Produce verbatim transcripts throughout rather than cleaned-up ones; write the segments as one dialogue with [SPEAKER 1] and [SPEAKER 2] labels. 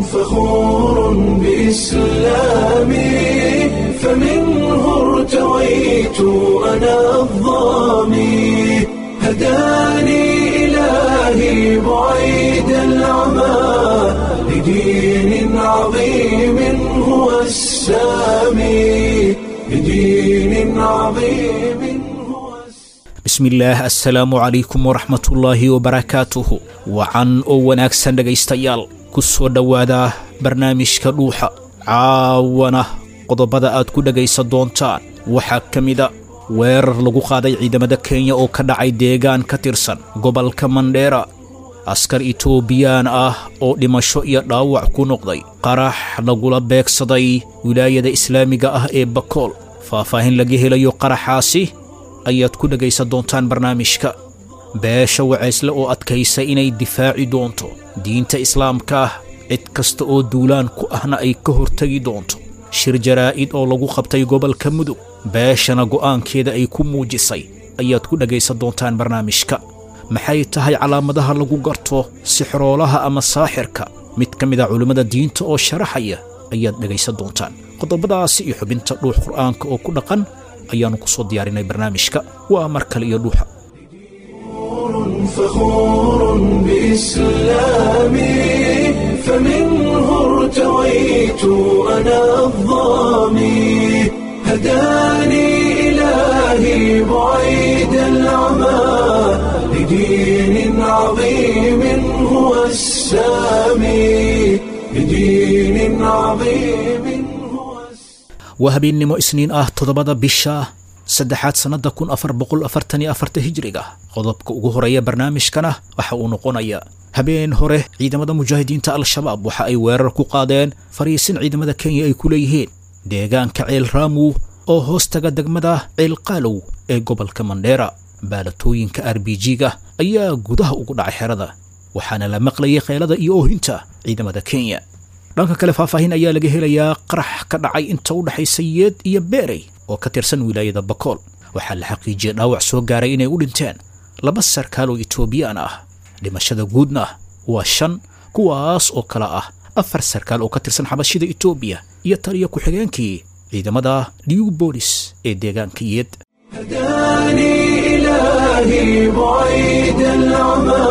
[SPEAKER 1] فخور بإسلامي فمنه ارتويت أنا الضامي هداني إلهي بعيد العمى لدين عظيم هو السامي لدين عظيم هو
[SPEAKER 2] بسم الله السلام عليكم ورحمة الله وبركاته وعن وناكسن dhagaystayaal ku soo dhawaada barnaamijka dhuuxa caawana qodobada aad ku dhagaysan doontaan waxa kamida weerar lagu qaaday ciidamada Kenya oo ka dhacay deegaan ka tirsan gobolka Mandera askar Itoobiyaan ah oo dhimasho iyo dhaawac ku noqday qarax lagula beegsaday wilaayada islaamiga ah ee Bakool faahfaahin laga helayo qaraxaasi ayaad ku dhagaysan doontaan barnaamijka beesha wacaysle oo adkaysay inay difaaci doonto diinta islaamka cid kasta oo duulaan ku ahna ay ka hortagi doonto shir jaraa'id oo lagu qabtay gobolka Mudug beeshana go'aankeeda ay ku muujisay ayaad ku dhagaysan doontaan barnaamijka maxay tahay calaamadaha lagu garto sixroolaha ama saaxirka mid kamid ah culimada diinta oo sharaxaya ayaad dhagaysan doontaan qodobadaas iyo xubinta dhuux quraanka oo ku dhaqan ayaanu ku soo diyaarinay barnaamijka waa mar kale iyo dhuuxa
[SPEAKER 1] فخور بإسلامي فمنه ارتويت أنا الضامي هداني إلهي بعيد العمى لدين عظيم هو السامي لدين عظيم هو
[SPEAKER 2] وهبينimo isniin ah todobada bisha saddexaad sanada kun afar boqol afartan iyo afar hijriga qodobka ugu horeeya barnaamijkana waxa uu noqonayaa habeen hore ciidamada mujaahidiinta al-shabaab waxa ay weerar ku qaadeen fariisin ciidamada Kenya ay ku leeyihiin deegaanka Ceel Raamu oo hoostaga degmada Ceel Qaalow ee gobolka Mandera baalatooyinka R B G-ga ayaa gudaha ugu dhacay xerada waxaana la maqlayay qeylada iyo oohinta ciidamada Kenya dhanka kale faahfaahin ayaa laga helayaa qarax ka dhacay inta u dhaxaysay Yeed iyo Beerey oo ka tirsan wilaayada Bakool waxa la xaqiijiyay dhaawac soo gaaray inay u dhinteen laba sarkaal oo Itoobiyaan ah dhimashada guudna waa shan kuwaas oo kala ah afar sarkaal oo ka tirsan xabashida Itoobiya iyo taliye ku xigeenkii ciidamada Liu Police ee deegaanka Yeed
[SPEAKER 1] هداني إلهي بعيد العمى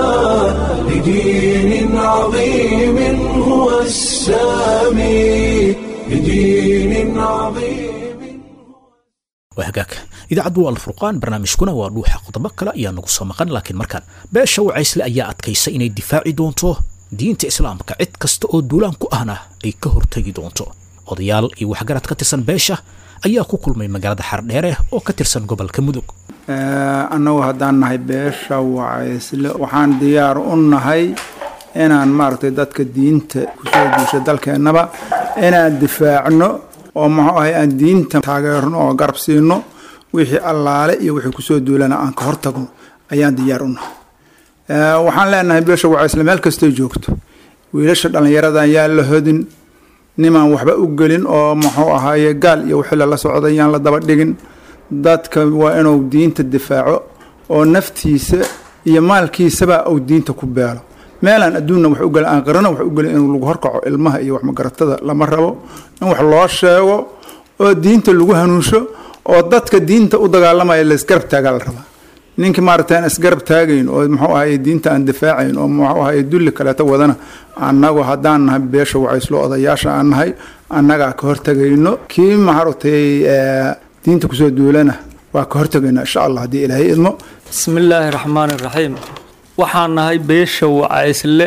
[SPEAKER 1] لدين عظيم هو السامي لدين عظيم
[SPEAKER 2] وهجاك إذا عدوا الفرقان برنامجكنا وروح قطبك كلا يا نقص مقان لكن مركان باش وعيس لأيات كيس إن الدفاع دونتو دين إسلام كعد كستو دولان كأهنا أي كهر تجي دونتو odayaal iyo waxgarad ka tirsan beesha ayaa ku kulmay magaalada Xardheere oo ka tirsan gobolka Mudug
[SPEAKER 3] ee annagu hadaan nahay beesha wacaysle waxaan diyaar u nahay inaan maartay dadka diinta ku soo duusha dalkeenaba inaan difaacno oo maxaa ahay aan diinta taageerno oo garab siino wixii allaale iyo wixii ku soo duulana aan ka hortagno ayaan diyaar u nahay ee waxaan leenahay beesha wacaysle meel kasta joogto wiilasha dhalinyarada ayaa la hodin niman waxba u gelin oo maxuu ahaaye gaal iyo wixii la socdayaan la daba dhigin dadka waa inuu diinta difaaco oo naftiisa iyo maalkiisaba uu diinta ku beelo meelan adduunna wax u gal aan qarana wax u gal inuu lagu horkaco ilmaha iyo wax magaratada lama rabo in wax loo sheego oo diinta lagu hanuunsho oo dadka diinta u dagaalamaya la isgarab taagal raba ninki maartaan isgarab taagayn oo maxuu ahaaye diinta aan difaacayn oo maxuu ahaaye dulli kale ta wadana annagu hadaan nahay beesha wacayslo odayaasha aan nahay annaga ka hortagayno kii maartay diinta ku soo duulana waa ka hortagayna insha Allah hadii Ilaahay idmo
[SPEAKER 4] bismillaahir rahmaanir rahiim waxaan nahay beesha wacaysle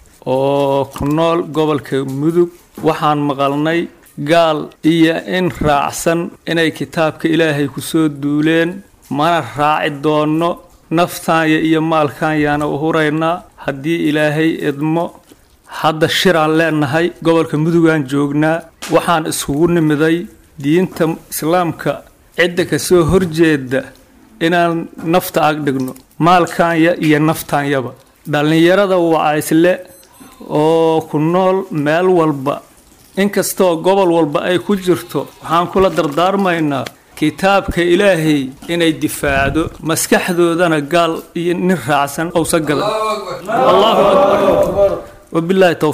[SPEAKER 4] oo ku nool gobolka Mudug waxaan maqalnay gaal iyo in raacsan inay kitaabka Ilaahay ku soo duuleen mana raaci doono naftaan iyo maalkaan yaana u hurayna hadii Ilaahay idmo hadda shiraan leenahay gobolka Mudugaan joognaa waxaan isugu nimiday diinta islaamka cidda ka soo horjeeda inaan nafta ag dhigno maalkaan iyo naftaan yaba dhalinyarada wacaysle oo ku nool meel walba inkastoo gobol walba ay ku jirto waxaan kula dardaarmaynaa kitaabka Ilaahay inay difaacdo maskaxdoodana gaal iyo nin raacsan oo sagal Allahu akbar wabillahi tawfiiq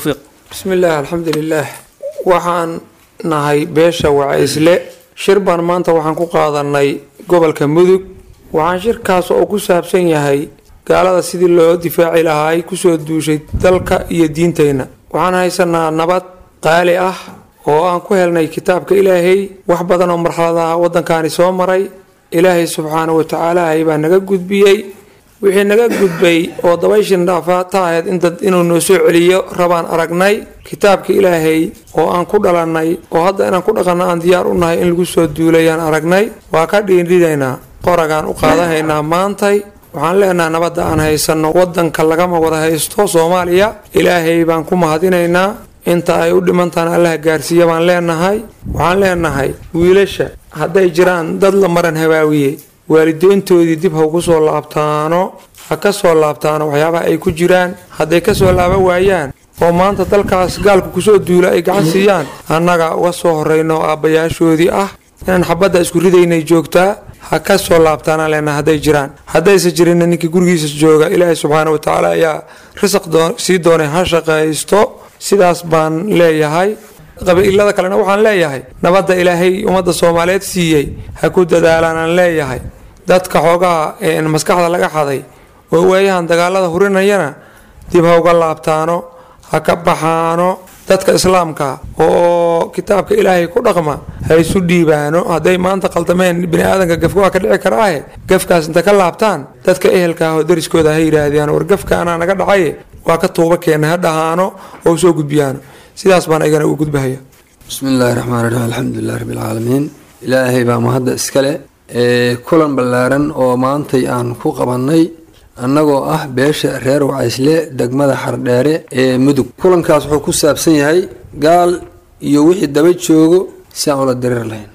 [SPEAKER 5] bismillaah alxamdulilaah waxaan nahay beesha wacaysle shir baan maanta waxaan ku qaadanay gobolka mudug waxaan shirkaas oo ku saabsan yahay gaalada sidii loo difaaci lahaay kusoo duushay dalka iyo diinteyna waxaan haysanaa nabad qaali ah oo aan ku helnay kitaabka ilaahay wax badan oo marxaladaha waddankaani soo maray ilaahay subxaanahu watacaala baa naga gudbiyey wixii naga gudbay oo dabayshin dhaafaata ahayd in dad inuu noo soo celiyo rabaan aragnay kitaabka ilaahay oo aan ku dhalannay oo hadda inaan ku dhaqanno aan diyaar u nahay in lagu soo duulayaan aragnay waa ka dhiindhidaynaa qoragaan u qaadahaynaa maantay waxaan leenahay nabadda aan haysanno waddanka lagama wada haysto soomaaliya ilaahay baan ku mahadinaynaa inta ay u dhimantaan allaha gaarsiiya baan leenahay waxaan leenahay wiilasha hadday jiraan dad la maran habaawiyey waalidoontoodii dib ha ugu soo laabtaano ha ka soo laabtaano waxyaabaha ay ku jiraan hadday ka soo laaban waayaan oo maanta dalkaas gaalku kusoo duula ay gacan siiyaan annaga uga soo horrayno aabbayaashoodii ah inaan xabadda isku ridaynay joogtaa ha ka soo laabtaanaan leenahay hadday jiraan haddayse jirinna ninkii gurigiisa jooga ilaahay subxaana watacaala ayaa risaq sii doonay ha shaqaysto sidaas baan leeyahay qabiilada kalena waxaan leeyahay nabadda ilaahay ummadda soomaaliyeed siiyey ha ku dadaalanaan leeyahay dadka xoogaha ee maskaxda laga xaday oo waayahan dagaalada hurinayana dib ha uga laabtaano ha ka baxaano dadka islaamka oo kitaabka ilaahay ku dhaqma ha isu dhiibaano hadday maanta qaldameen bini aadanka gafka waa ka dhici karaahe gafkaas inta ka laabtaan dadka ehelka ah oo dariskooda ha yidhaahdaan war gafka anaa naga dhacaye waa ka tuuba keena ha dhahaano oo soo gudbiyaano sidaas baan ayagana ugu gudbahaya
[SPEAKER 6] bismillaahi raxmaan raxiim alxamdulilah rabbilcaalamiin ilaahay baa mahadda iskale ee kulan ballaaran oo maantay aan ku qabannay annagoo ah beesha reer wacaysle degmada xardheere ee mudug kulankaas wuxuu ku saabsan yahay gaal iyo wixii daba joogo si aan ula diriir lahayn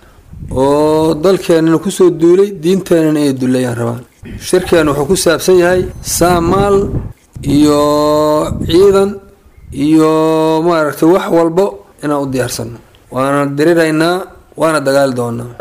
[SPEAKER 6] oo dalkeennana kusoo duulay diinteennana inay dulayaan rabaan shirkeenna wuxuu ku saabsan yahay saamaal iyo ciidan iyo maaragtay wax walbo inaan u diyaarsano waana diriraynaa waana dagaali doonaa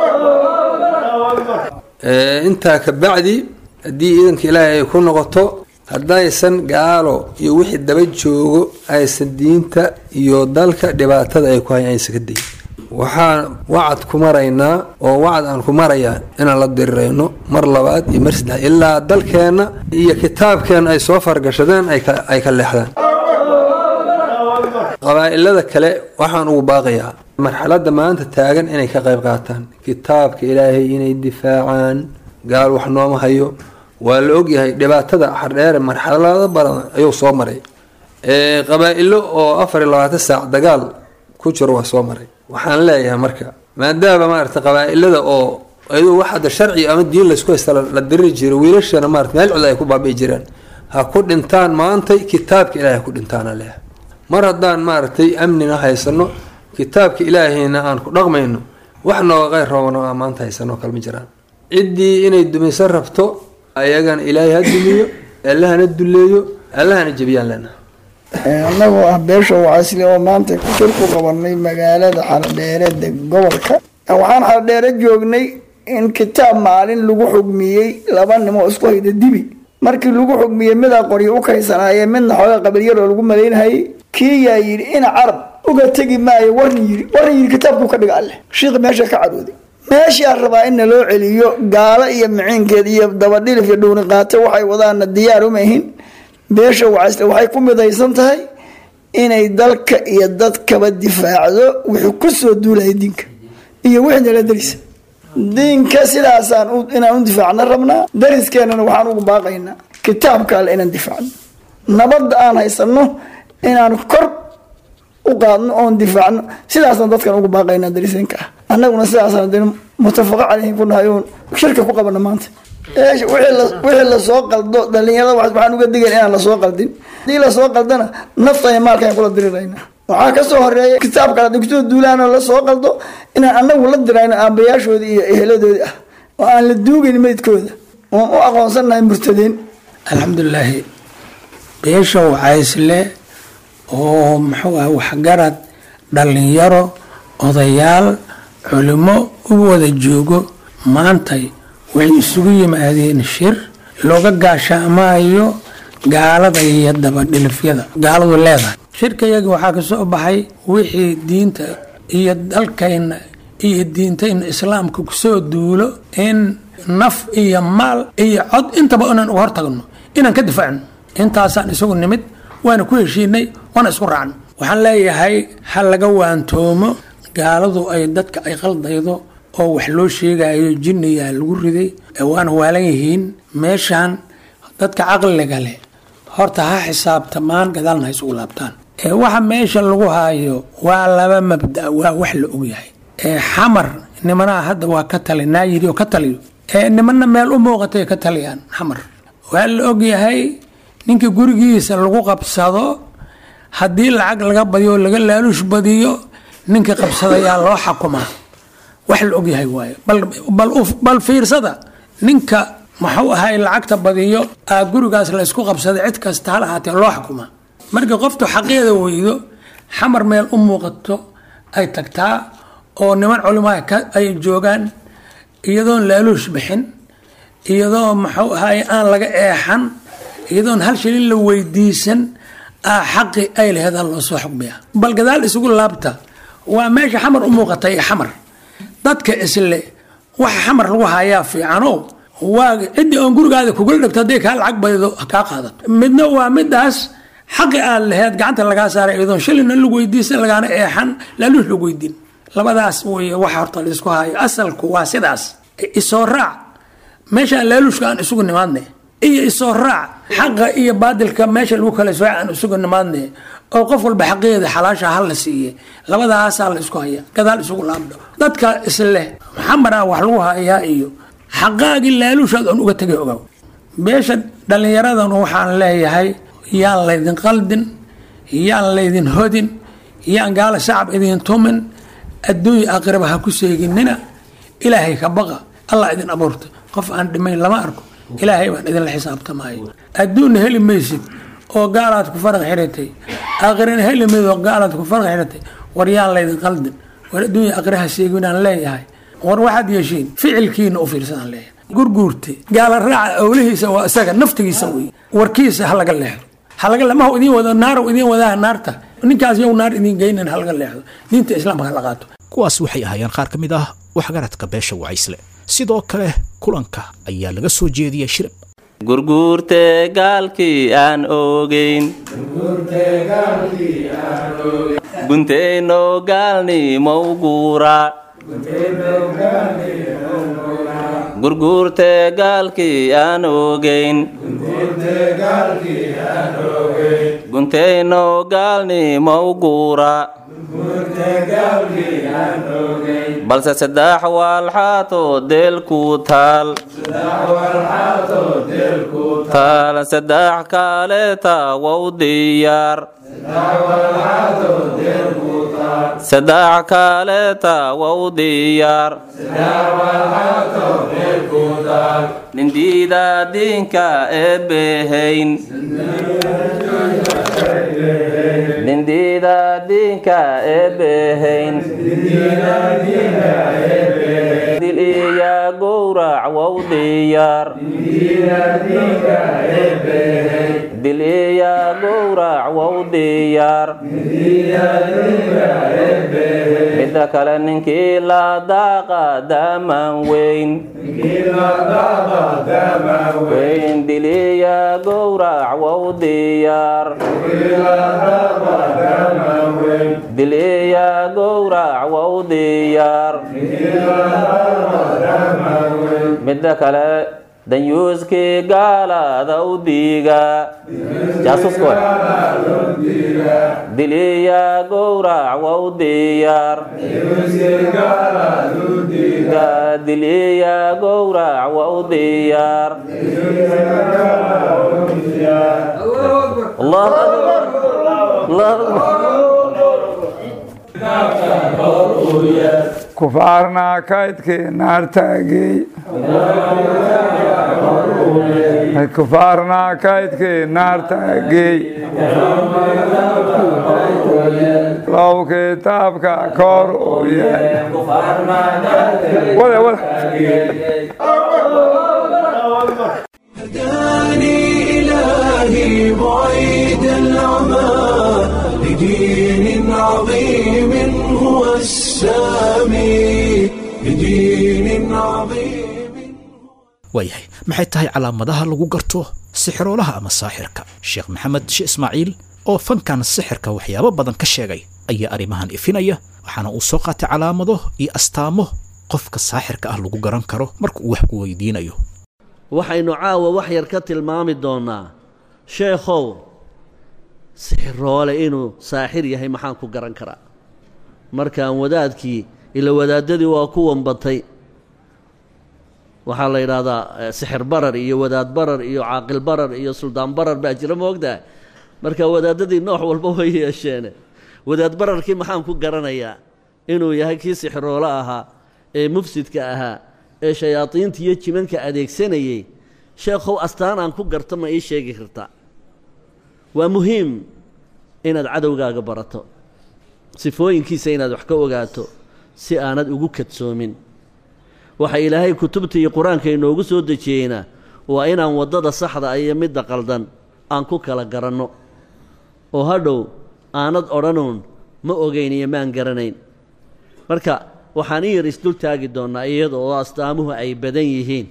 [SPEAKER 6] intaa ka bacdi haddii ciidanka ilaahay ay ku noqoto haddaysan gaalo iyo wixii daba joogo aysan diinta iyo dalka dhibaatada ay ku hayan aysan ka dayin waxaan wacad ku maraynaa oo wacad aan ku marayaa inaan la dirirayno mar labaad iyo mar saddex ilaa dalkeenna iyo kitaabkeenna ay soo fargashadeen ay ka leexdaan qabaa'ilada kale waxaan ugu baaqayaa marxaladda maanta taagan inay ka qayb qaataan kitaabka ilaahay inay difaacaan gaal wax nooma hayo waa la ogyahay dhibaatada xardheere marxalado badan ayuu soo maray qabaa'ilo oo afar iyo labaatan saac dagaal ku jiro waa soo maray waxaan leeyahay marka maadaama maarata qabaa'ilada oo ayadoo wax hadda sharci ama diin laysku haysta la diriri jiro wiilashana maarata meel cod ay ku baabi'i jiraan ha ku dhintaan maantay kitaabka ilaahay ku dhintaana leeyahay mar haddaan maaragtay amnina haysano kitaabka ilaahayna aan ku dhaqmayno wax nooga qayr roobano aan maanta haysano kale ma jiraan ciddii inay dumaysan rabto ayagana ilaahay ha dumiyo allahana duleeyo allahana jebiyaan lena
[SPEAKER 7] annagoo ah beesha wacaysle oo maanta shir ku qabanay magaalada xardheere deg gobolka waxaan xardheere joognay in kitaab maalin lagu xugmiyey laba nimoo isku hayda dibi markii lagu xugmiyey midaa qoryo u kaysanaayee midna xooga qabilyaroo lagu malaynhayay kii yaa yidhi ina carab uga tegi maayo warni yidhi warni yidhi kitaabkuu ka dhiga alleh shiikh meesha ka cadhooday meeshaa rabaa in naloo celiyo gaalo iyo miciinkeed iyo dabadhilif iyo dhuuni qaato waxay wadaana diyaar uma ahin beesha wacaysle waxay ku midaysan tahay inay dalka iyo dadkaba difaacdo wuxuu ku soo duulaya diinka iyo wixii nala darisa diinka sidaasaan inaan u difaacna rabnaa dariskeenana waxaan ugu baaqaynaa kitaabka alle inaan difaacno nabadda aan haysano inaan kor u qaadno oon difaacno sidaasaan dadkan ugu baaqaynaa darisenka ah annaguna sidaasaan de mutafaqo caleyhi ku nahay oon shirka ku qabana maanta wixii lasoo qaldo dhalinyarada waxaan uga digayn inaan lasoo qaldin hadii lasoo qaldana nafta iyo maalka ayaan kula diriraynaa waxaa kasoo horeeya kitaabka hadii kusoo duulaanoo lasoo qaldo inaan anagu la dirayno aabayaashoodii iyo eheladoodii ah oo aan la duugayn meydkooda oon u aqoonsannahay murtadeen
[SPEAKER 8] alxamdulilaahi beesha wacaysle oo muxuu ah waxgarad dhalinyaro odayaal culimo u wada joogo maantay waxay isugu yimaadeen shir looga gaashaamaayo gaalada iyo dabadhilifyada gaaladu leedahay shirkayagii waxaa ka soo baxay wixii diinta iyo dalkayna iyo diintayna islaamka kusoo duulo in naf iyo maal iyo cod intaba inaan uga hortagno inaan ka difaacno intaasaan isagu nimid waana ku heshiinay waana isku raacno waxaan leeyahay ha laga waantoomo gaaladu ay dadka ay qaldaydo oo wax loo sheegayo jinniyaa lagu riday waana waalan yihiin meeshaan dadka caqliga leh horta ha xisaabtamaan gadaalna ha isugu laabtaan waxa meesha lagu haayo waa laba mabda waa wax la ogyahay xamar nimanaha hadda waa ka talinaa yidhi oo ka taliyo nimana meel u muuqatay ka taliyaan xamar waa la ogyahay ninka gurigiisa lagu qabsado haddii lacag laga badiyo laga laaluush badiyo ninka qabsadayaa loo xakumaa wax la ogyahay waayo bal fiirsada ninka maxuu ahay lacagta badiyo aa gurigaas la isku qabsaday cid kasta hal ahaatee loo xukumaa marka qoftu xaqeeda weydo xamar meel u muuqato ay tagtaa oo niman culimaa ay joogaan iyadoon laaluush bixin iyadoo maxuu ahay aan laga eexan iyadoon hal shilin la weydiisan aa xaqi ay laheedaa loo soo xukmiya bal gadaal isugu laabta waa meesha xamar u muuqatay xamar dadka isle waxa xamar lagu hayaa fiicano waa ciddii oon gurigaada kugula dhigto hadday kaa lacag badido kaa qaadato midna waa midaas xaqi aad laheed gacanta lagaa saaray iyadoon shilina lagu weydiisan lagaana eexan laaluush lagu weydiin labadaas wey waxa horta laisku hayo asalku waa sidaas isoo raac meeshaan laaluushka aan isugu nimaadnay iyo isoo raac xaqa iyo baadilka meesha lagu kala sooca aan isugu nimaadnay oo qof walba xaqeeda xalaasha hal la siiye labadaasaa la isku haya gadaal isugu laabdho dadka isleh maxamara wax lagu hayaa iyo xaqaagii laaluushaad oon uga tegay ogow beesha dhallinyaradan waxaan leeyahay yaan laydin qaldin yaan laydin hodin yaan gaala shacab idin tumin adduunya aakhiraba ha ku seeginina ilaahay ka baqa allah idin abuurta qof aan dhimayn lama arko ilaahay baan idinla xisaabtamaayo adduunna heli maysid oo gaalaad ku faraq xiratay aakhirana heli mayd oo gaalaad ku faraq xiratay war yaan laydin qaldin war adduunya aakhira ha seeginaan leeyahay war waxaad yeeshiin ficilkiina u fiirsadaan leeyahay gurguurte gaala raaca awlihiisa waa isaga naftigiisa wey warkiisa ha laga leexdo ha laga ma idin wada naar idin wadaa naarta ninkaas yow naar idin geynan ha laga leexdo diinta islaamka ha la qaato
[SPEAKER 2] kuwaas waxay ahaayeen qaar ka mid ah waxgaradka beesha wacaysle sidoo kale kulanka ayaa laga soo jeediyay shirab
[SPEAKER 9] gurguurte gaalkii aan ogeyn gunteyno gaalni mawguura gurguurte gaalkii aan ogeyn gunteyno gaalni mawguura balse saddex waalxaato deelku taal taal saddex kaleeta wow diyaar saddex kaleeta wow diyaar nindiida diinka eebbehayn nindiida diinka eebbehayn dil iya gowrac wow diyaar dil iya gowrac wow diyaar midda kale ninkii la daaqa daaman weyn weyn dil iya gowrac wow diyaar dil iya gowrac wow diyaar midda kale danyuuskii gaalada u diiga jaasusko dil iya gowrac wow diyaar dil iya gowrac wow diyaar الله أكبر الله أكبر
[SPEAKER 3] كفارنا كايدكي نار تاقي كفارنا كايدكي نار تاقي لو كتابك كور ولا ولا
[SPEAKER 1] هداني إلهي بعيد العمى لدين عظيم هو السامي لدين عظيم.
[SPEAKER 2] waayahay maxay tahay calaamadaha lagu garto sixiroolaha ama saaxirka? sheekh maxamed sheekh ismaaciil oo fankan sixirka waxyaabo badan ka sheegay ayaa arrimahan ifinaya, waxaana uu soo qaatay calaamado iyo astaamo qofka saaxirka ah lagu garan karo marka uu wax ku weydiinayo.
[SPEAKER 10] waxaynu caawa wax yar ka tilmaami doonaa sheekhow sixiroole inuu saaxir yahay maxaan ku garan karaa? markaan wadaadkii ila wadaadadii waa ku wambatay, waxaa la yidhaahdaa sixir barar iyo wadaad barar iyo caaqil barar iyo suldaan barar baa jira moogtaa. marka wadaadadii nooc walba way yeesheene wadaad bararkii maxaan ku garanayaa inuu yahay kii sixiroole ahaa ee mufsidka ahaa ee shayaadiinta iyo jimanka adeegsanayay? sheekhow astaan aan ku garto ma ii sheegi kartaa? waa muhiim inaad cadowgaaga barato, sifooyinkiisa inaad wax ka ogaato si aanad ugu kadsoomin. waxa ilaahay kutubta iyo qur-aanka inoogu soo dejiyeyna waa inaan waddada saxda iyo midda qaldan aan ku kala garanno, oo hadhow aanad odhanuun ma ogayn iyo maan garanayn. marka waxaan in yar isdul taagi doonnaa iyada oo astaamuhu ay badan yihiin.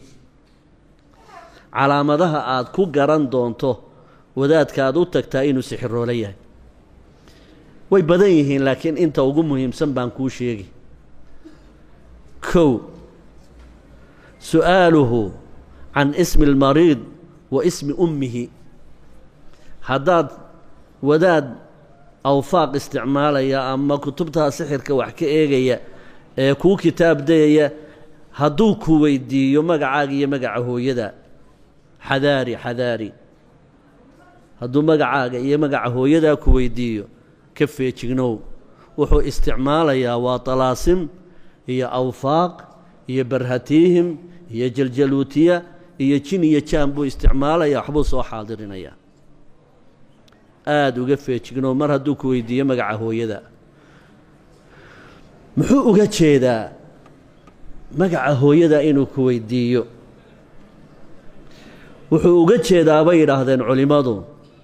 [SPEAKER 10] calaamadaha aad ku garan doonto wadaadka aad u tagtaa inuu sixiroole yahay way badan yihiin, laakiin inta ugu muhiimsan baan kuu sheegi. kow, su'aaluhu can ismi almariid wa ismi ummihi. haddaad wadaad awfaaq isticmaalaya ama kutubtaa sixirka wax ka eegaya ee kuu kitaab dayaya hadduu ku weydiiyo magacaaga iyo magaca hooyada, xadaari xadaari. hadduu magacaaga iyo magaca hooyadaa ku weydiiyo ka feejignow. wuxuu isticmaalayaa waa talaasim iyo awfaaq iyo barhatiihim iyo jaljaluutiya iyo jin iyo jaan buu isticmaalayaa, waxbuu soo xaadirinayaa. aada uga feejignow mar hadduu ku weydiiyo magaca hooyada. muxuu uga jeedaa magaca hooyada inuu ku weydiiyo? wuxuu uga jeedaa bay yidhaahdeen culimmadu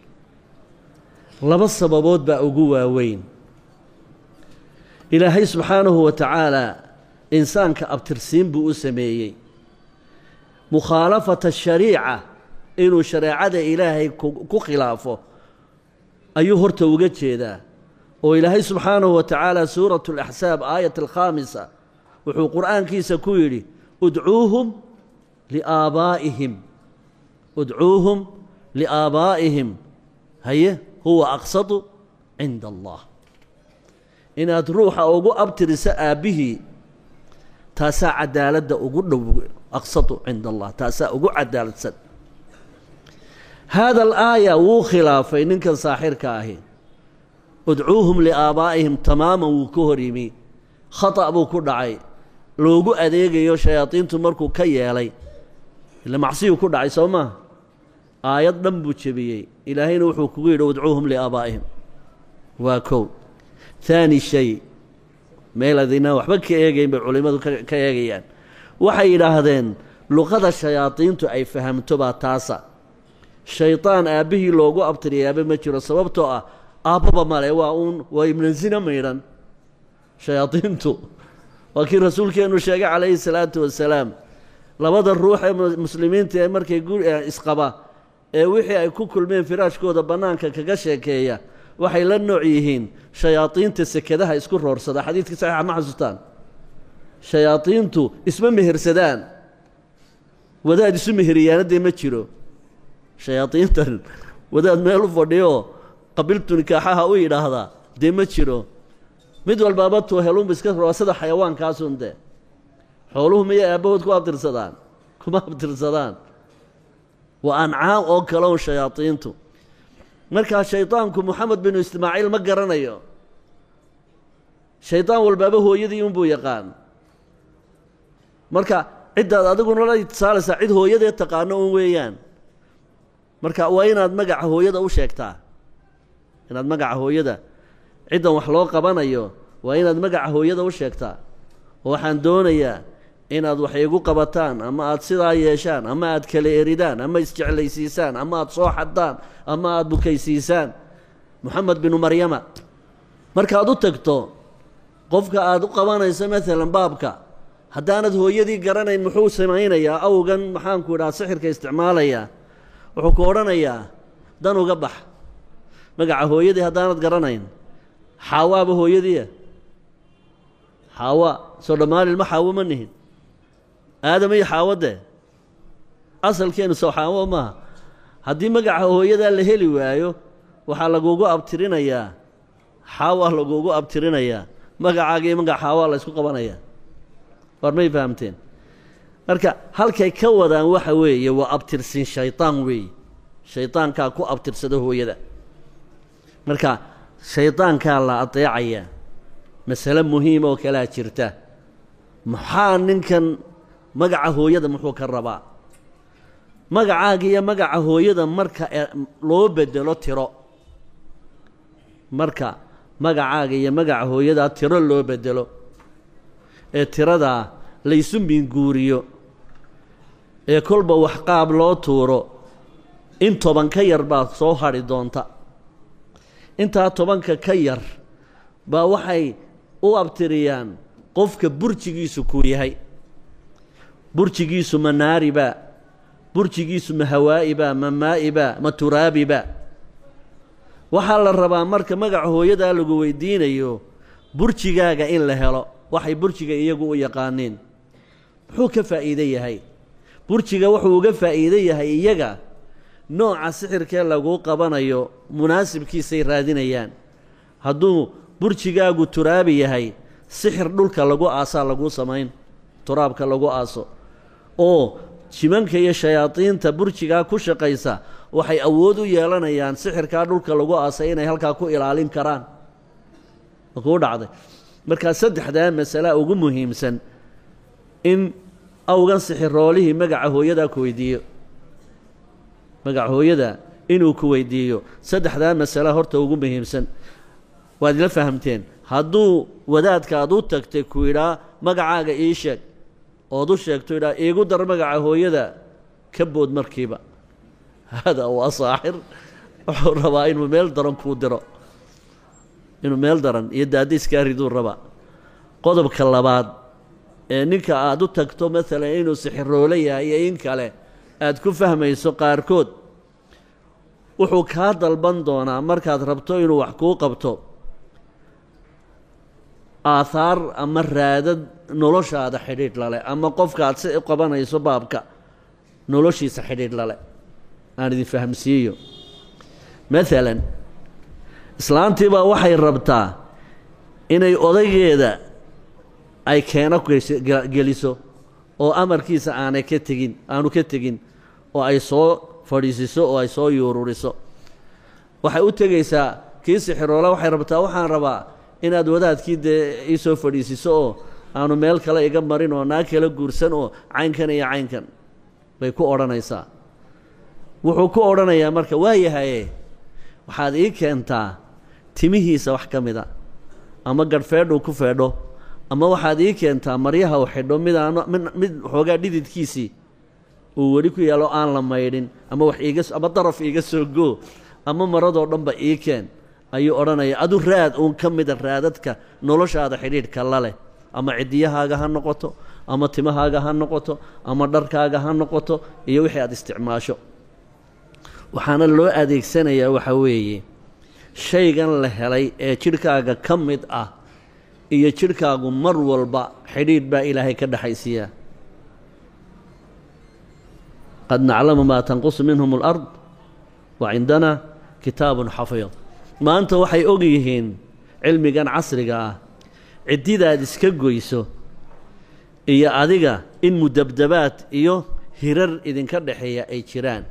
[SPEAKER 10] laba sababood baa ugu waaweyn. ilaahay subxaanahu wa tacaalaa insaanka abtirsiin buu u sameeyey. mukhaalafata shariica inuu shareecada ilaahay ku khilaafo ayuu horta uga jeedaa. oo ilaahay subxaanahu wa tacaala suuratu alaxsaab aayat alkhaamisa wuxuu qur'aankiisa ku yidhi udcuuhum liaabaa'ihim udcuuhum liaabaa'ihim haye huwa aqsadu cinda allah. inaad ruuxa ugu abtiriso aabbihii taasaa cadaaladda ugu dhow. aqsadu cinda allah taasaa ugu cadaaladsan. haada alaaya wuu khilaafay ninkan saaxirka ahi. udcuuhum liaabaa'ihim tamaaman wuu ka hor yimi, khata' buu ku dhacay. loogu adeegayo shayaadiintu markuu ka yeelay ila macsiyuu ku dhacay soo maaha. aayad dhan buu jebiyey. ilaahayna wuxuu kugu yidhi udcuuhum liaabaa'ihim. waa kow. haani shay meel adinaa waxba ka eegayn bay culimmadu ka eegayaan. waxay yidhaahdeen luqada shayaadiintu ay fahamto baa taasa. shaydaan aabbihii loogu abtiriyaaba ma jiro, sababtoo ah aabbaba male, waa uun waa ibnazina maydhan. shayaadiintu waa kii rasuulkeennu sheegay calayhi salaatu wasalaam, labada ruux ee muslimiinta ee markay isqaba ee wixii ay ku kulmeen firaashkooda bannaanka kaga sheekeeya waxay la nooc yihiin shayaadiinta sekadaha isku roorsada. xadiidkii saxiixa ma xasuustaan? shayaadiintu isma mehersadaan, wadaad isu meheriyaana dee ma jiro. shayaadiintan wadaad meel u fadhiyo qabiltu nikaaxaha u yidhaahdaa dee ma jiro. mid walbaaba toohelunba iska roosada xayawaankaasun dee. xooluhu miyay aabbahood ku abtirsadaan? kuma abtirsadaan. waa ancaam oo kale un shayaadiintu. markaa shaydaanku moxamed binu ismaaciil ma garanayo. shaydaan walbaaba hooyadii unbuu yaqaan. marka ciddaad adiguna la itisaalaysaa cid hooyadee taqaano un weeyaan. marka waa inaad magaca hooyada u sheegtaa. inaad magaca hooyada ciddan wax loo qabanayo waa inaad magaca hooyada u sheegtaa. oo waxaan doonayaa inaad wax igu qabataan, ama aad sidaa yeeshaan, ama aad kala eridaan, ama isjeclaysiisaan, ama aad soo xaddaan, ama aad bukaysiisaan. moxamed binu maryama markaad u tagto qofka aad u qabanayso maalan baabka haddaanad hooyadii garanayn muxuu samaynayaa awgan maxaanku idhaha sixirka isticmaalayaa wuxuu ku odhanayaa dan uga bax magaca hooyadii haddaanad garanayn xaawaaba hooyadiia xaawa soo dhammaalilma xaawo ma nihin aadam iyo xaawo dee asalkeenu soo xaawo maaha haddii magaca hooyadaa la heli waayo waxaa lagugu abtirinayaa xaawaa lagugu abtirinayaa magacaaga iyo magaca xaawaa la ysku qabanayaa war may fahamteen marka halkay ka wadaan waxa weeye waa abtirsin shaytaan weeye shaydaankaa ku abtirsada hooyada marka shaydaankaa la adeecayaa masale muhiima oo kalaa jirta maxaa ninkan magaca hooyada muxuu ka rabaa magacaaga iyo magaca hooyada marka loo bedelo tiro marka magacaaga iyo magaca hooyadaa tiro loo bedelo ee tiradaa laysu minguuriyo ee kolba wax qaab loo tuuro in toban ka yar baad soo hadhi doonta intaa tobanka ka yar baa waxay u abtiriyaan qofka burjigiisu kuu yahay burjigiisu ma naaribaa burjigiisu ma hawaa'ibaa ma maa'ibaa ma turaabibaa waxaa la rabaa marka magaca hooyadaa lagu weydiinayo burjigaaga in la helo waxay burjiga iyagu u yaqaaniin muxuu ka faa'iide yahay burjiga wuxuu uga faa'iide yahay iyaga nooca sixirkee laguu qabanayo munaasibkiisay raadinayaan hadduu burjigaagu turaabi yahay sixir dhulka lagu aasaa laguu samayn turaabka lagu aaso oo jimanka iyo shayaadiinta burjigaa ku shaqaysa waxay awood u yeelanayaan sixirkaa dhulka lagu aasay inay halkaa ku ilaalin karaan ma kuu dhacday markaa saddexdaa masalaa ugu muhiimsan in awgan sixiroolihii magaca hooyadaa ku weydiiyo magaca hooyada inuu ku weydiiyo saddexdaa masala horta ugu muhiimsan waad ila fahamteen hadduu wadaadka aad u tagtay ku yidhaa magacaaga ii sheeg ood u sheegto yidhaa iigu dar magaca hooyada ka bood markiiba haadaa waa saaxir wuxuu rabaa inuu meel daran kuu diro inuu meel daran iyo daadiiskaa riduu rabaa qodobka labaad ee ninka aad u tagto maalan inuu sixiroolo yahay iyo in kale aad ku fahmayso qaarkood wuxuu kaa dalban doonaa markaad rabto inuu wax kuu qabto aahaar ama raadad noloshaada xidhiidh lale ama qofkaaad si u qabanayso baabka noloshiisa xidhiidh lale aan idin fahamsiiyo maalan islaantiibaa waxay rabtaa inay odaygeeda ay keeno geliso oo amarkiisa aanay ka tegin aanu ka tegin oo ay soo fadhiisiso oo ay soo yuururiso waxay u tegaysaa kii sixiroola waxay rabtaa waxaan rabaa inaad wadaadkii dee ii soo fadhiisiso oo aanu meel kale iga marin oo naag kala guursan oo caynkan iyo caynkan bay ku odhanaysaa wuxuu ku odhanayaa marka waayahaye waxaad ii keentaa timihiisa wax ka mida ama gadhfeedhuu ku feedho ama waxaad ii keentaa maryaha u xidho midaano mid mid waxoogaa dhididkiisii uu weli ku yaalo aan la maydhin ama wax iiga ama daraf iiga soo goo ama maradoo dhanba ii keen ayuu odhanaya adu raad uun ka mida raadadka noloshaada xidhiidhka la leh ama ciddiyahaaga ha noqoto ama timahaaga ha noqoto ama dharkaaga ha noqoto iyo wixii aad isticmaasho waxaana loo adeegsanayaa waxa weeye shaygan la helay ee jidhkaaga ka mid ah iyo jidhkaagu mar walba xidhiidh baa ilaahay ka dhexaysiiyaa qad naclamu maa tanqusu minhum alard wa cindana kitaabun xafiid maanta waxay og yihiin cilmigan casriga ah ciddidaad iska goyso iyo adiga in mudabdabaad iyo hirar idinka dhexeeya ay jiraan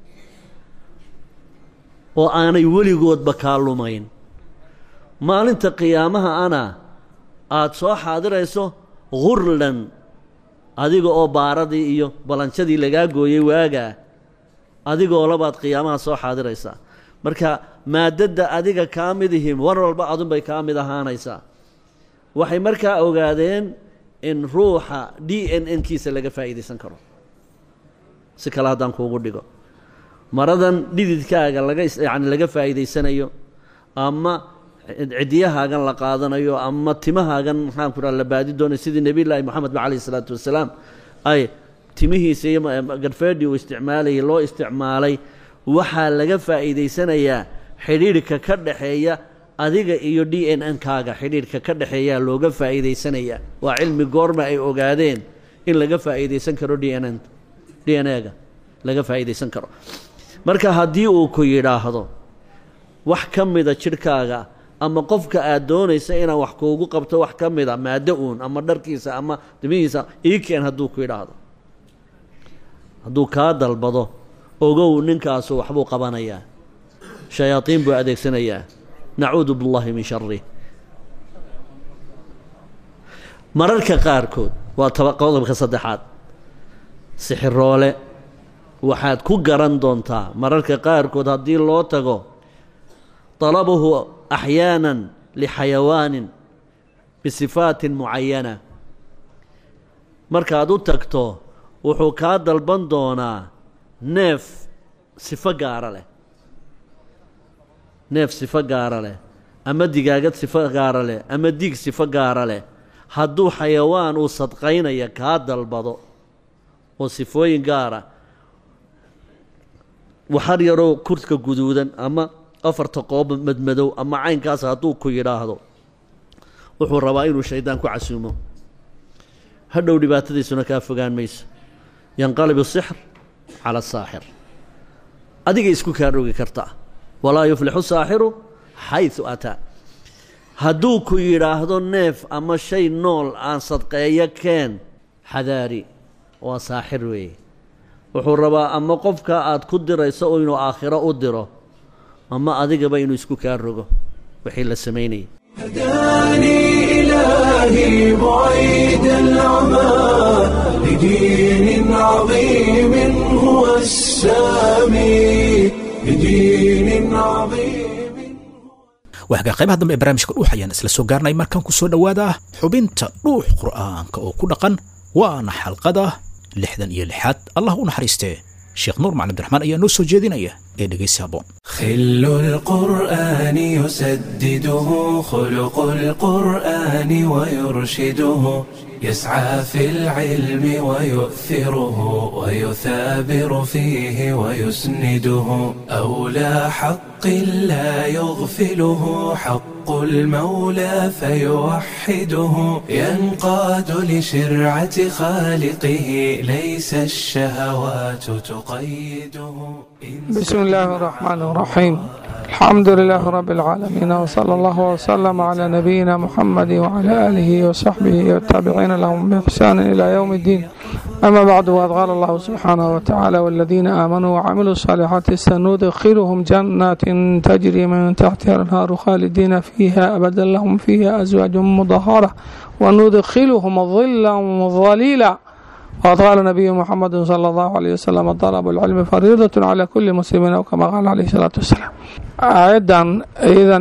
[SPEAKER 10] oo aanay weligoodba kaa lumayn maalinta qiyaamaha ana aada soo xaadirayso hurlan adiga oo baaradii iyo balanjadii lagaa gooyey waagaa adigoo labaad qiyaamaha soo xaadiraysaa marka maadadda adiga kaa mid ihiin war walba adunbay kaa mid ahaanaysaa waxay markaa ogaadeen in ruuxa d n n kiisa laga faa'iidaysan karo si kale haddaan kuugu dhigo maradan dhididkaaga laga yacni laga faa'iidaysanayo ama cidiyahaagan la qaadanayo ama timahaagan maxaan ku dhaha la baadi doonayo sidii nebiyullaahi moxamed ba calayhi salaatu wasalaam ay timihiisa iyo garfeedhii uu isticmaalayay loo isticmaalay waxaa laga faa'iidaysanayaa xidhiidhka ka dhaxeeya adiga iyo d n n kaaga xidhiidhka ka dhaxeeyaa looga faa'iidaysanayaa waa cilmi goorma ay ogaadeen in laga faa'iidaysan karo d n n d n a-ga laga faa'iidaysan karo marka haddii uu ku yidhaahdo wax ka mida jidhkaaga ama qofka aad doonaysa inaan wax kuugu qabto wax ka mida maaddo uun ama dharkiisa ama dimihiisa ii keen hadduu ku yidhaahdo hadduu kaa dalbado ogow ninkaasu waxbuu qabanayaa shayaadiin buu adeegsanayaa nacuudu biاllahi min sharih mararka qaarkood waa taba qodobka saddexaad sixiroole waxaad ku garan doontaa mararka qaarkood haddii loo tago طلبه أحيانا لحيوان بصفات معينة markaad u tagto wuxuu kaa dalban doonaa neef sifo gaara leh neef sifo gaara leh ama digaagad sifo gaara leh ama diig sifo gaara leh hadduu xayawaan uu sadqaynaya kaa dalbado oo sifooyin gaara waxar yaroo kurtka guduudan ama afarta qoob madmadow ama caynkaas hadduu ku yidhaahdo wuxuu rabaa inuu shaydaan ku casuumo hadhow dhibaatadiisuna kaa fogaan mayso yanqalib asixr cala asaaxir adiga isku kaa rogi kartaa walaa yuflixu saaxiru xaysu ataa hadduu ku yidhaahdo neef ama shay nool aan sadqeeyo keen xadaari waa saaxir weeye wuxuu rabaa ama qofka aad ku dirayso oo inuu aakhiro u diro ama adigaba inuu isku kaa rogo wixii la samaynayay
[SPEAKER 1] هداني إلهي بعيد العمى لدين عظيم هو السامي لدين عظيم
[SPEAKER 2] waxga qaybaha dambe ee barnaamijka dhuux ayaan isla soo gaarnay markaan ku soo dhawaada xubinta dhuux qur'aanka oo ku dhaqan waana xalqada lixdan iyo lixaad allah u naxariistee sheekh nuur macalin abdiraxmaan ayaa noo soo jeedinaya ee dhegeysi haboon
[SPEAKER 1] خل القرآن يسدده خلق القرآن ويرشده يسعى في العلم ويؤثره ويثابر فيه ويسنده أولى حق لا يغفله حق المولى فيوحده ينقاد لشرعة خالقه ليس الشهوات تقيده
[SPEAKER 5] بسم الله الرحمن الرحيم الحمد لله رب العالمين وصلى الله وسلم على نبينا محمد وعلى آله وصحبه والتابعين لهم بإحسان إلى يوم الدين أما بعد وقد قال الله سبحانه وتعالى والذين آمنوا وعملوا الصالحات سندخلهم جنات تجري من تحتها الأنهار خالدين فيها أبدا لهم فيها أزواج مطهرة وندخلهم ظلا ظليلا وقد قال النبي محمد صلى الله عليه وسلم طلب العلم فريضة على كل مسلم أو كما قال عليه الصلاة والسلام أيضا إذن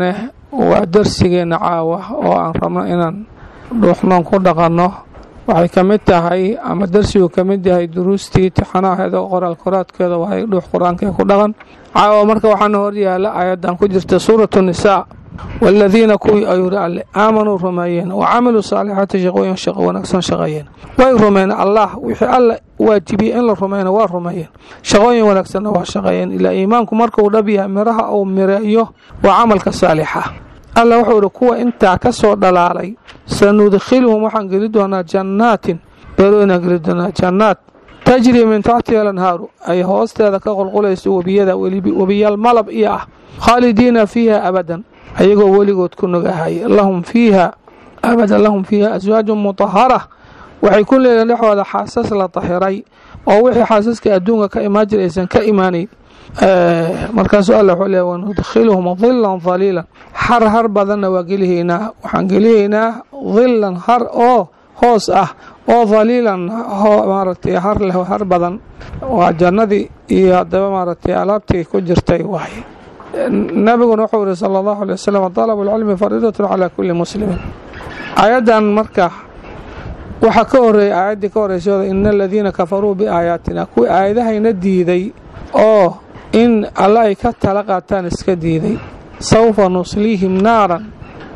[SPEAKER 5] ودرسينا عاوة وأن رمنا إن روحنا كدقنا waxay ka mid tahay ama darsigu ka mid yahay duruustii tixanaheeda qoraal qoraadkeeda waxay dhuux qur-aanka ku dhaqan caawa marka waxaan hor yaala aayadan ku jirta suuratu nisaa والذين كوي أيور الله آمنوا رميين وعملوا صالحات شقوين شق ونقصان شقيين ويرمين الله وحي الله واجبي إن الرميين والرميين شقوين ونقصان وشقيين إلى إيمانكم مركوا نبيها مرها أو مرأيه وعملك صالحة الله وحول كوا انت كسر دلالي سندخلهم وحن قلدنا جنات بلونا قلدنا جنات تجري من تحتها الانهار أي هوست هذا كقول قليس وبيدا وبيا الملب إياه خالدين فيها أبدا ayagoo weligood ku nugahay lahum fiiha abadan lahum fiiha aswaajun mutahara waxay ku leedahay dhexooda xaasas la tahiray oo wixii xaasaska adduunka ka imaan jiray aysan ka imaanayn markaasuu alla wuxuu leeyahay wanudkhiluhum dhillan dhaliilan har har badanna waa gelihaynaa waxaan gelihaynaa dhillan har oo hoos ah oo dhaliilan maaragtay har leh har badan waa jannadii iyo haddaba maaragtay alaabtii ku jirtay waaye nabiguna wuxuu yidhi sala allahu alay wasalam talabu alcilmi fariidatun calaa kulli muslimin aayaddan marka waxaa ka horreeyay aayaddii ka horreysayooda ina aladiina kafaruu biaayaatina kuwii aayadahayna diiday oo in alla ay ka tala qaataan iska diiday sawfa nusliihim naaran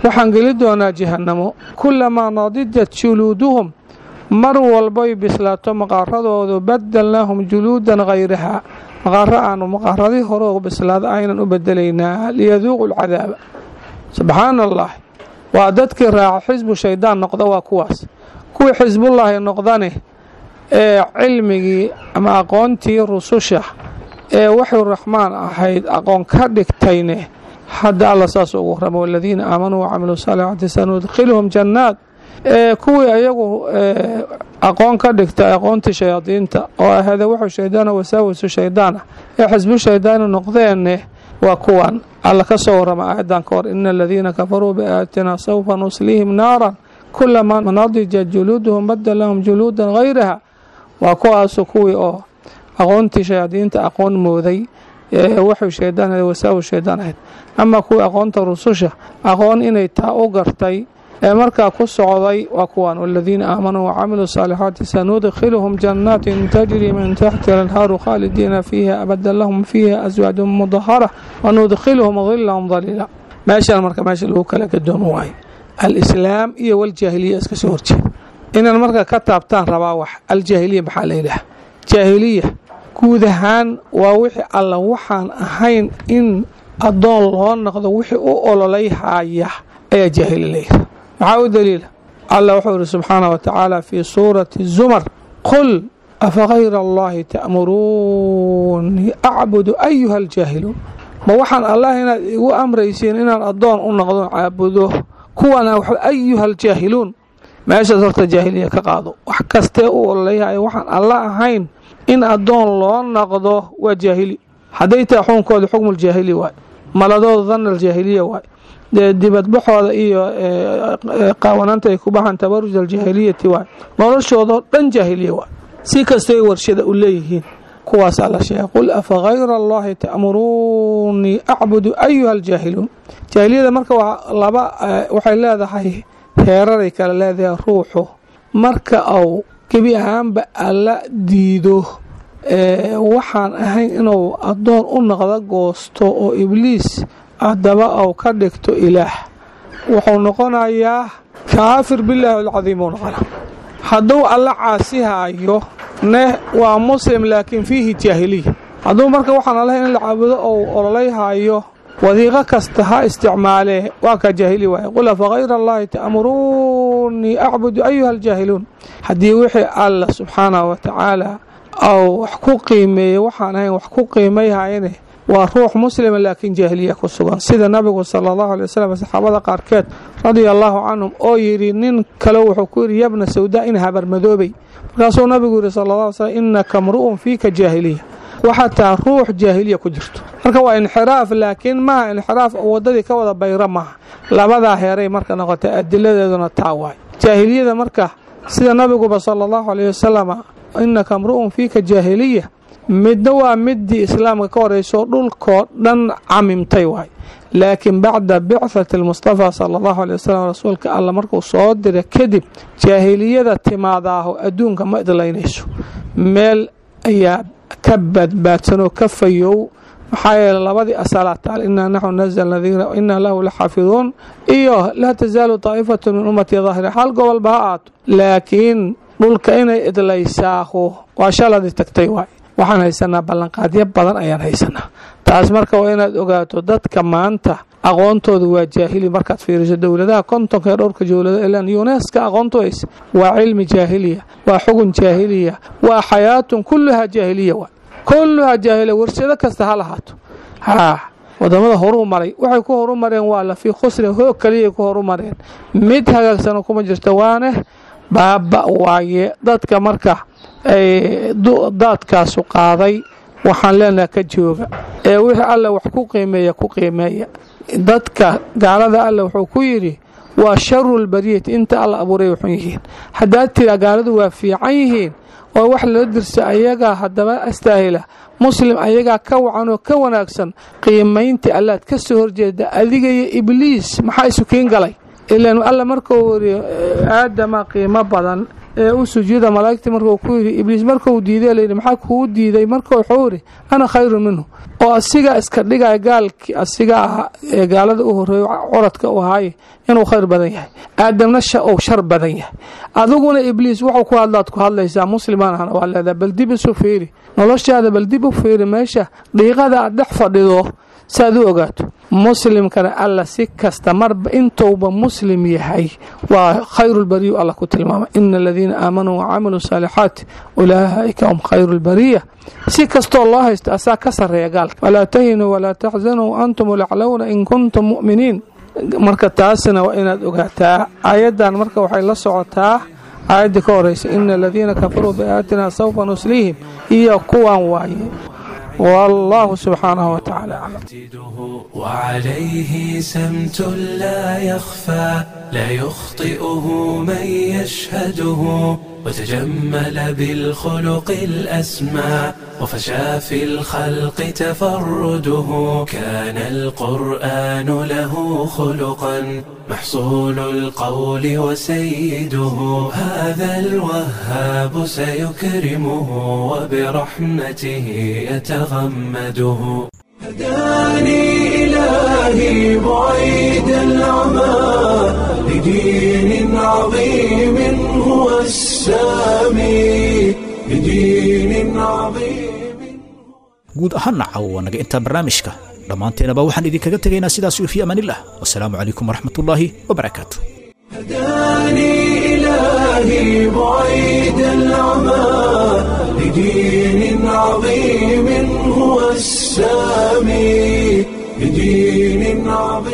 [SPEAKER 11] waxaan geli doonaa jahannamo kulamaa nadijat juluuduhum mar walbay bislaato maqaaradoodu badalnaahum juluudan hayrahaa maqaaro aanu maqaaradii hore oo bislaada aynan u bedelaynaa liyaduuqu lcadaaba subxaana allah waa dadkii raaca xisbu shaydaan noqda waa kuwaas kuwii xisbullaahi noqdane ee cilmigii ama aqoontii rususha ee waxuu raxmaan ahayd aqoon ka dhigtayne hadda alla saas ugu warrama waladiina aamanuu wacamiluu saalixaati sanudkhiluhum jannaat ee kuwii ayagu aqoon ka dhigta aqoontii shayaadiinta oo ahada wuxuu shaydaana wasaawisu shaydaana ee xisbu shaydaani noqdeenne waa kuwan alla ka soo warrama aayaddan ka hor ina aladiina kafaruu biaayaatina sawfa nusliihim naaran kulamaa nadijat juluuduhum badalahum juluudan hayraha waa kuwaasu kuwii oo aqoontii shayaadiinta aqoon mooday wuxuu shaydaan wasaawi shaydaan ahayd ama kuwii aqoonta rususha aqoon inay taa u gartay ee markaa ku socday waa kuwan waladiina aamanuu wacamiluu saalixaati sanudkhiluhum jannaatin tajrii min taxti alanhaaru khaalidiina fiiha abadan lahum fiiha aswaajun mudahara wanudkhiluhum dilahum daliila meeshaan marka meesha lagu kala gadoomo waayo alislaam iyo waljaahiliya iska soo horjeeda inaan marka ka taabtaan rabaa wax aljaahiliya maxaa la yidhaha jaahiliya guud ahaan waa wixii alla waxaan ahayn in addoon loo noqdo wixii u ololayhaya ayaa jaahili layidhaha maxaa u daliila alla wuxuu yidhi subxaana wa tacaala fii suurati zumar qul afagayra allahi ta'muruunii acbudu ayuha aljaahiluun ma waxaan allah inaad igu amraysiin inaan addoon u noqdo caabudo kuwana ayuha aljaahiluun meeshaas horta jaahiliya ka qaado wax kastee u ololayhaya waxaan alla ahayn in addoon loo noqdo waa jaahili hadday tahay xukunkooda xukmuljaahili waay maladooda danna aljaahiliya waay dibadbaxooda iyo qaawanaanta ay ku baxaan tabaruj aljaahiliyati waay noloshoodao dhan jaahiliya waay si kastay warshada u leeyihiin kuwaasaa la sheegay qul afagayra allahi ta'muruunii acbudu ayuha aljaahiluun jaahiliyada marka waa laba waxay leedahay heeraray kala leedahay ruuxu marka au gebi ahaanba alla diido waxaan ahayn inuu addoon u noqdo goosto oo ibliis haddaba au ka dhigto ilaah wuxuu noqonayaa kaafir bilaahi alcadiim uu noqona hadduu alla caasihaayo ne waa muslim laakiin fiihi jaahiliya hadduu marka waxaan allahay in la caabudo ou ololayhaayo wadiiqo kasta ha isticmaalee waa ka jaahili waaye qul afagayra allahi ta'muruunii acbudu ayuha aljaahiluun haddii wixii alla subxaanahu wa tacaala ou wax ku qiimeeyey waxaan ahayn wax ku qiimayhayane waa ruux muslima laakiin jaahiliya ku sugan sida nabigu sala allahu alay wasalam saxaabada qaarkeed radia allaahu canhum oo yidhi nin kale wuxuu ku yidhi yabna sawdaa in habarmadoobay markaasuu nabigu yidhi sala allah alay slam innaka mru'un fiika jaahiliya waxaa taa ruux jaahiliya ku jirto marka waa inxiraaf laakiin maaha inxiraaf waddadii ka wada bayra maaha labadaa heeray marka noqotay adiladeeduna taa waay jaahiliyada marka sida nabiguba sala allahu alayh wasalama innaka mru'un fiika jaahiliya midna waa midii islaamka ka horeyso dhulkoo dhan camimtay waay laakiin bacda bicthati almustafa sala allahu alay wasalam rasuulka alla markuu soo dira kadib jaahiliyada timaadaaho adduunka ma idlaynayso meel ayaa ka badbaadsanoo ka fayow maxaa yeele labadii asalaa taal inaa naxnu nazalna dikra inaa lahu la xaafiduun iyo laa tasaalu taa'ifatu min ummatii daahira hal gobolba ha aato laakiin dhulka inay idlaysaaho waa shaladii tagtay waay waxaan haysanaa ballanqaadyo badan ayaan haysanaa taas marka waa inaad ogaato dadka maanta aqoontooda waa jaahili markaad fiiriso dowladaha kontonka ee dhowrka jowlada ilaan yuneska aqoontu haysa waa cilmi jaahiliya waa xugun jaahiliya waa xayaatun kulluhaa jaahiliya waa kulluhaa jaahiliya warshado kasta ha lahaato haa wadamada horuu maray waxay ku horu mareen waa la fii khusrin hoog kaliyay ku horu mareen mid hagaagsano kuma jirto waane baaba waaye dadka marka ay daadkaasu qaaday waxaan leenaha ka jooga ee wixii alla wax ku qiimeeya ku qiimeeya dadka gaalada alla wuxuu ku yidhi waa sharulbariyati inta alla abuuray waxun yihiin haddaad tira gaaladu waa fiican yihiin oo wax loo dirsa ayagaa haddaba astaahila muslim ayagaa ka wacan oo ka wanaagsan qiimaynta allaad ka soo horjeeda adiga iyo ibliis maxaa isu kiin galay ilaan alla markuu wariyo aadama qiimo badan ee u sujuuda malaa'igta markuu ku yidhi ibliis markuu diiday layidhi maxaa kuu diiday marka wuxuu yidhi ana khayru minhu oo asiga iska dhigaya gaalkii asiga ah ee gaalada u horreeyo coradka u ahaaye inuu khayr badan yahay aadamna sha uu shar badan yahay adiguna ibliis wuxuu ku hadlaad ku hadlaysaa muslimaan ahna waa leedahay bal dib isu fiiri noloshaada bal dib u fiiri meesha dhiiqada aad dhex fadhido saad u ogaato muslimkana alla si kasta marba intuuba muslim yahay waa khayrulbariya alla ku tilmaama ina aladiina aamanuu wacamiluu saalixaati ulaa'ika hum khayrulbariya si kastoo loo haysto asaa ka sarreeya gaalka walaa tahinuu walaa taxzanuu antum laclowna in kuntum mu'miniin marka taasina waa inaad ogaataa aayaddan marka waxay la socotaa aayaddii ka horeysa ina aladiina kafaruu biaayaatina sawfa nusliihim iyo kuwan waaye والله سبحانه وتعالى أعلم.
[SPEAKER 1] وعليه سمت لا يخفى لا يخطئه من يشهده وتجمل بالخلق الأسمى وفشى في الخلق تفرده كان القرآن له خلقا محصول القول وسيده هذا الوهاب سيكرمه وبرحمته يتغمده هداني إلهي بعيد العمى لدين عظيم هو السامي لدين عظيم.
[SPEAKER 2] guud ahaanna caawa naga intaa barnaamijka dhammaanteenaba waxaan idinkaga tegaynaa sidaas iyo fi amaanillah wasalaamu calaykum waraxmatullaahi wabarakaatu.
[SPEAKER 1] هداني إلهي بعيد العمى لدين عظيم هو السامي لدين عظيم.